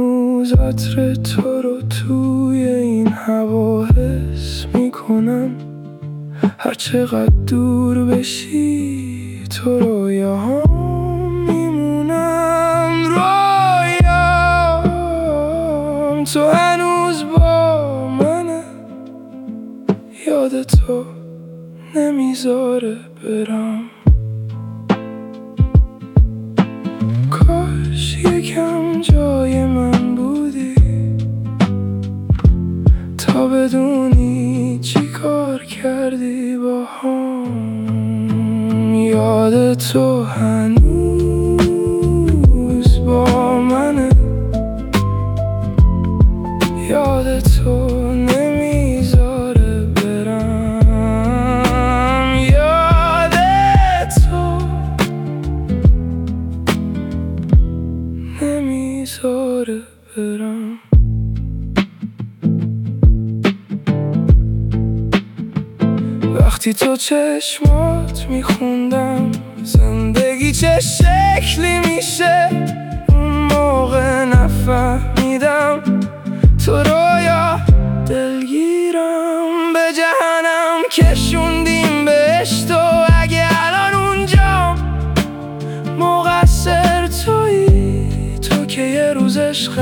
هنوز عطر تو رو توی این هوا حس میکنم. هر چقدر دور بشی تو رویاهام میمونم. رویام تو هنوز با منه، یاد تو نمیذاره برم. کاش یکم جای من بودی تا بدونی چی کار کردی با هم. یاد تو هنوز با منه، یاد تو نمیذاره برم. یاد تو نمیذاره برم. وقتی تو چشمات میخوندم زندگی چه شکلی میشه، اون موقع نفهمیدم تو رویا دلگیرم. به جهنم کشوندیم بهشت و اگه الان اونجام مقصر تویی، تو که یه روز عشق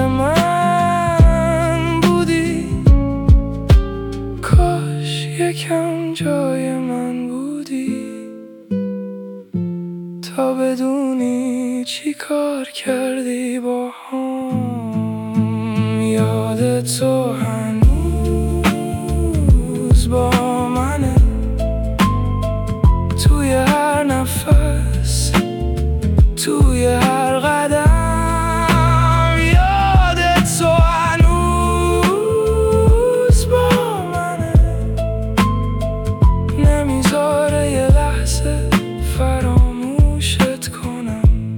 من بودی. کاش یکم جای من بودی تا بدونی چی کار کردی با هم. یاد تو هنوز با منه، توی هر نفس، توی هر قدم. یاد تو هنوز با منه، نمیذاره یه لحظه فراموشت کنم.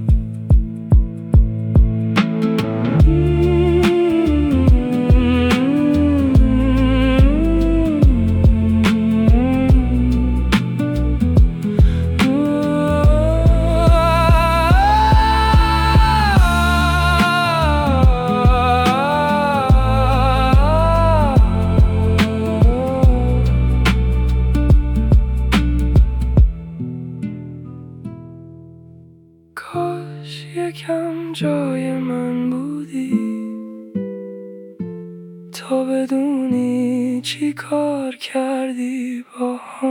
کاش یکم جای من بودی تا بدونی چی کار کردی با هم.